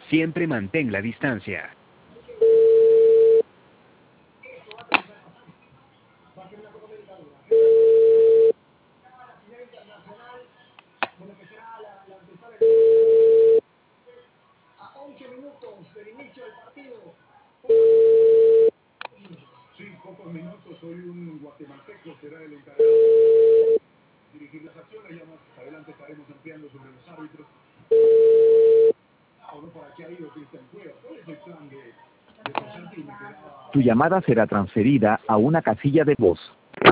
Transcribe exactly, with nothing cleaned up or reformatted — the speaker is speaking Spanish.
Siempre mantén la distancia. Sí, pocos minutos, hoy un guatemalteco será el encargado de dirigir las acciones, ya más adelante estaremos ampliando sobre los árbitros. Ahora, ¿para qué ha ido Cristian Cueva? ¿Cuál es el plan de, de Constantino? Tu llamada será transferida a una casilla de voz.